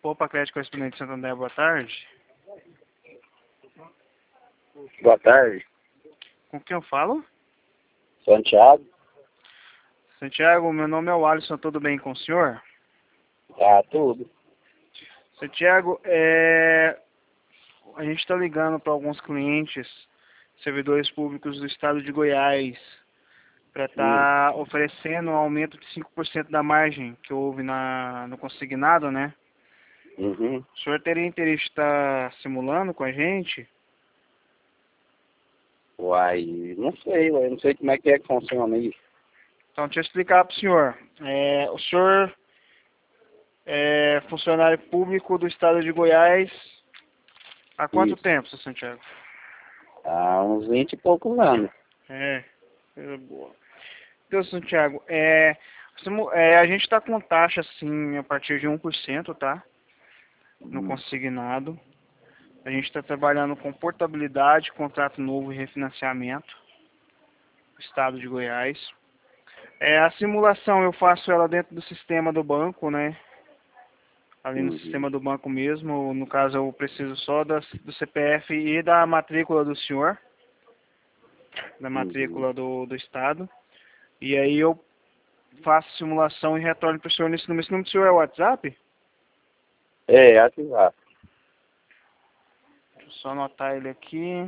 Opa, Crédito Correspondente Santander, boa tarde. Boa tarde. Com quem eu falo? Santiago. Santiago, meu nome é o Alisson, tudo bem com o senhor? Tá tudo. Santiago, a gente está ligando para alguns clientes, servidores públicos do estado de Goiás, para estar oferecendo um aumento de 5% da margem que houve no consignado, né? Uhum. O senhor teria interesse de estar simulando com a gente? Uai, não sei como é que funciona isso. Então, deixa eu explicar para o senhor. O senhor é funcionário público do estado de Goiás há quanto Isso. tempo, seu Santiago? Há uns 20 e poucos anos. Coisa boa. Então, Santiago, a gente está com taxa, assim, a partir de 1%, tá? No consignado. A gente está trabalhando com portabilidade, contrato novo e refinanciamento do estado de Goiás. A simulação eu faço ela dentro do sistema do banco, né? Ali no sistema do banco mesmo. No caso, eu preciso só do CPF e da matrícula do senhor, da matrícula do estado. E aí eu faço simulação e retorno para o senhor nesse número. Esse número do senhor é o WhatsApp? Ativar. Deixa eu só anotar ele aqui.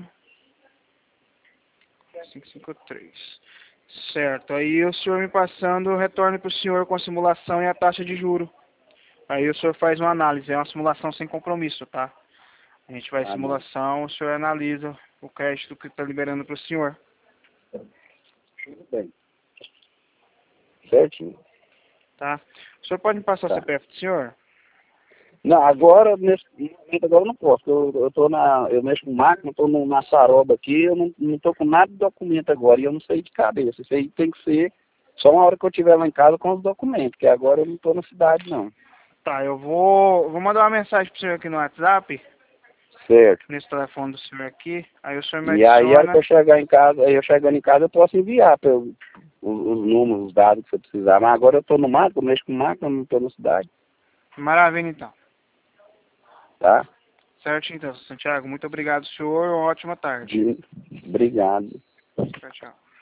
553. Certo. Aí o senhor me passando, eu retorno para o senhor com a simulação e a taxa de juro. Aí o senhor faz uma análise. É uma simulação sem compromisso, tá? A gente vai simulação, o senhor analisa o crédito que está liberando para o senhor. Tudo bem. Certinho. Tá? O senhor pode me passar o CPF do senhor? Não, agora, nesse momento, agora eu não posso. Eu mexo com máquina, estou na saroba aqui, eu não estou com nada de documento agora, e eu não sei de cabeça. Isso aí tem que ser só uma hora que eu estiver lá em casa com os documentos, porque agora eu não estou na cidade, não. Tá, eu vou mandar uma mensagem pro senhor aqui no WhatsApp, Certo. nesse telefone do senhor aqui, aí o senhor me E aí, a hora adiciona. que eu chegar em casa, aí eu chegando em casa, eu posso enviar os números, os dados que você precisar. Mas agora eu estou no mato, eu mexo com máquina, eu não estou na cidade. Maravilha, então. Tá? Certo, então, Santiago. Muito obrigado, senhor. Uma ótima tarde. Obrigado. Tchau, tchau.